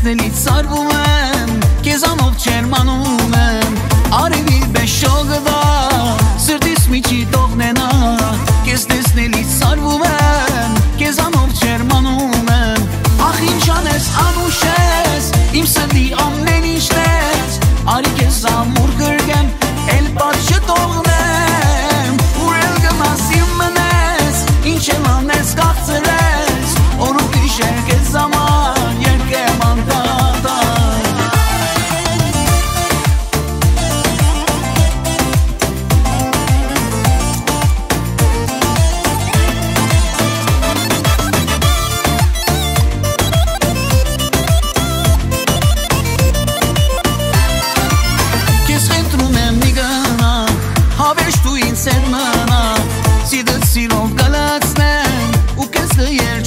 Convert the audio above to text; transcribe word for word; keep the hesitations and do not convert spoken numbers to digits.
տեսնելից սարվում եմ, քեզանով չերմանում եմ, արևի բեշոգվա, սրտիս միջի տողնենա, քեզ տեսնելից սարվում եմ, քեզանով չերմանում եմ, ախ ինչ անես անուշ ես, իմ սրտի ամեն ինչն ես, արի քեզ ամուր գրգեմ, էլ պատ չտողնեմ, ուր էլ գնաս իմ մնես, ինչ էլ անես կաղցրես, օր ու գիշեր քեզ համար երկեմ անդադար։ Քեզ խնդրում եմ մի գնա, հավերժ դու ինձ հետ մնա, սիրտդ սիրով կլացնեմ ու քեզ դեր